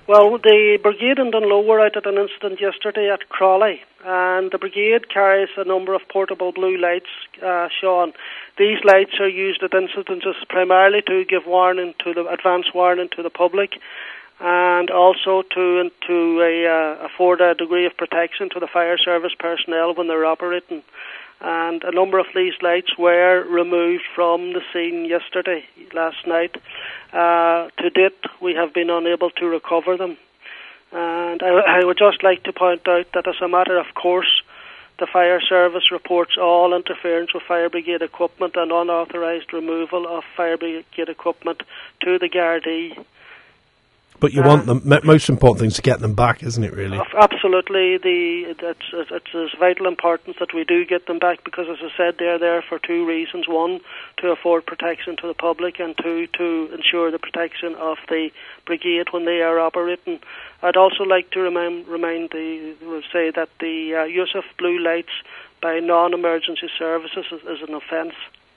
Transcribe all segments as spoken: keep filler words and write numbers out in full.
Well, the brigade in Dunloe were out at an incident yesterday at Crawley, and the brigade carries a number of portable blue lights, uh, Sean. These lights are used at incidents primarily to give warning to the advance warning to the public, and also to to a, uh, afford a degree of protection to the fire service personnel when they're operating. And a number of these lights were removed from the scene yesterday, last night. Uh, to date, we have been unable to recover them. And I, I would just like to point out that as a matter of course, the fire service reports all interference with fire brigade equipment and unauthorised removal of fire brigade equipment to the Gardaí. But you uh, want them, most important thing is to get them back, isn't it, really? Absolutely. The It's, it's of vital importance that we do get them back because, as I said, they're there for two reasons. One, to afford protection to the public, and two, to ensure the protection of the brigade when they are operating. I'd also like to remind, remind the, say that the uh, use of blue lights by non-emergency services is, is an offence.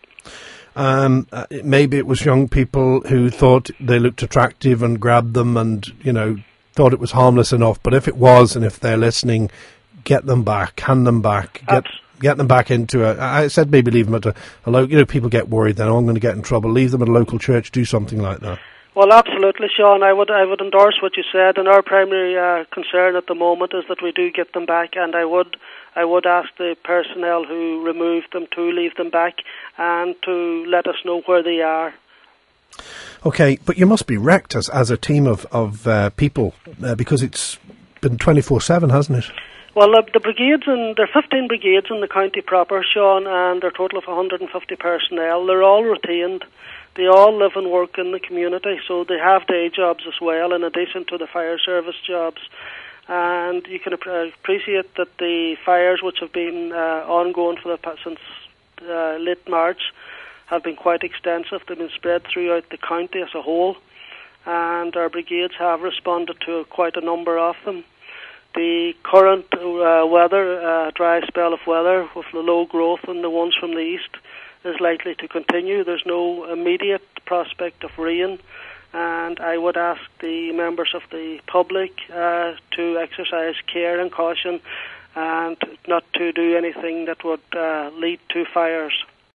Um, uh, maybe it was young people who thought they looked attractive and grabbed them and, you know, thought it was harmless enough. But if it was, and if they're listening, get them back, hand them back, get get them back into a... I said maybe leave them at a, a local... You know, people get worried then, oh, I'm going to get in trouble. Leave them at a local church, do something like that. Well, absolutely, Sean. I would I would endorse what you said, and our primary uh, concern at the moment is that we do get them back, and I would I would ask the personnel who removed them to leave them back and to let us know where they are. Okay, but you must be wrecked as, as a team of, of uh, people, uh, because it's been twenty-four seven, hasn't it? Well, uh, the brigades, and there are fifteen brigades in the county proper, Sean, and they're a total of one hundred fifty personnel. They're all retained. They all live and work in the community, so they have day jobs as well, in addition to the fire service jobs. And you can ap- appreciate that the fires, which have been uh, ongoing for the since uh, late March, have been quite extensive. They've been spread throughout the county as a whole, and our brigades have responded to quite a number of them. The current uh, weather, uh, dry spell of weather with the low growth and the ones from the east, is likely to continue. There's no immediate prospect of rain, and I would ask the members of the public uh, to exercise care and caution and not to do anything that would uh, lead to fires.